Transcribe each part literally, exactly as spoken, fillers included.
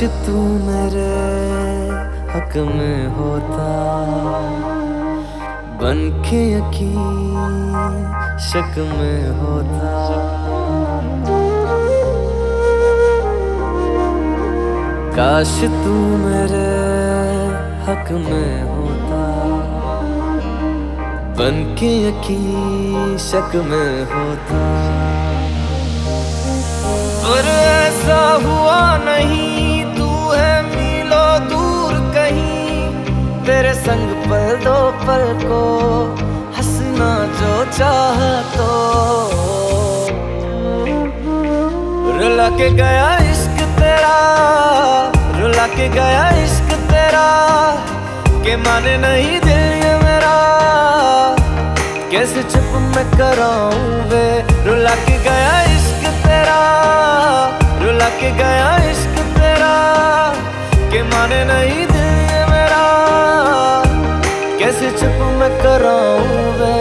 तू मेरे हक में होता, बन के यकीन शक में होता। काश तू मेरे हक में होता, बन के यकीन शक में होता। पर ऐसा हुआ नहीं, तू है मीलों दूर कहीं, तेरे संग पल दो पल को हंसना जो चाह तो। रुला के गया इश्क तेरा, रुला के गया इश्क तेरा, के माने नहीं दिल ये मेरा, कैसे चुप मैं कराऊं वे। रुला के गया इश्क तेरा, रुला के गया इश्क तेरा, के माने नहीं दिल ये मेरा, कैसे चुप मैं कराऊं वे।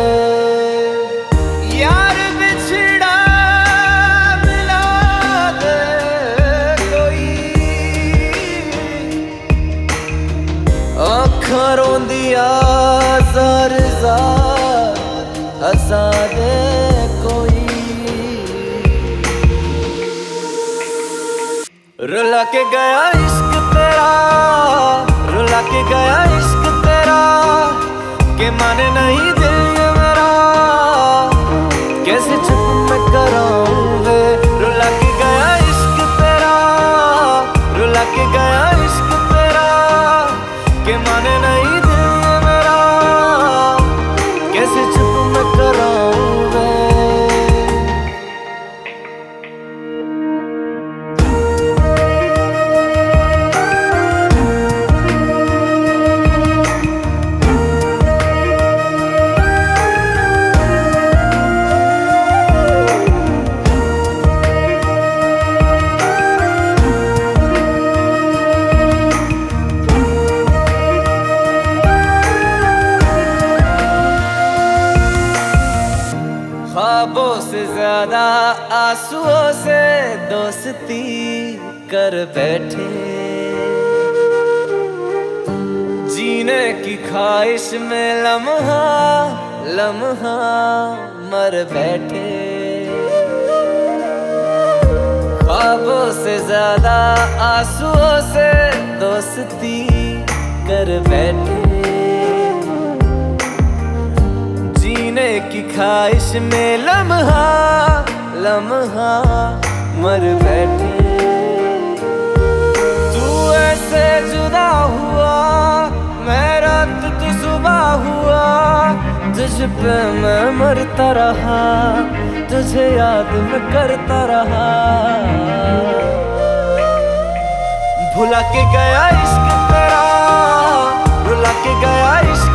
यार बिछड़ा मिला दे कोई, आँखां रोंदिया ज़ार ज़ार हंसा दे कोई। रुला के गया इश्क तेरा, रुला के गया इश्क तेरा, के माने नहीं दिल ये मेरा, कैसे चुप मैं कराऊं वे। रुला के गया इश्क तेरा, रुला के गया इश्क तेरा, के माने नहीं दिल ये मेरा, कैसे चुप मैं कराऊं वे। ख्वाबों से ज्यादा आंसुओं से दोस्ती कर बैठे, जीने की ख्वाहिश में लम्हा लम्हा मर बैठे। ख्वाबों से ज्यादा आंसुओं से दोस्ती कर बैठे, जीने की ख्वाहिश में लम्हा लम्हा मर बैठे। तू ऐसे जुदा हुआ, मैं रात तू सुबह हुआ, तुझ पे मैं मरता रहा, तुझे याद मैं करता रहा। भुला के गया इश्क तेरा, रुला के गया इश्क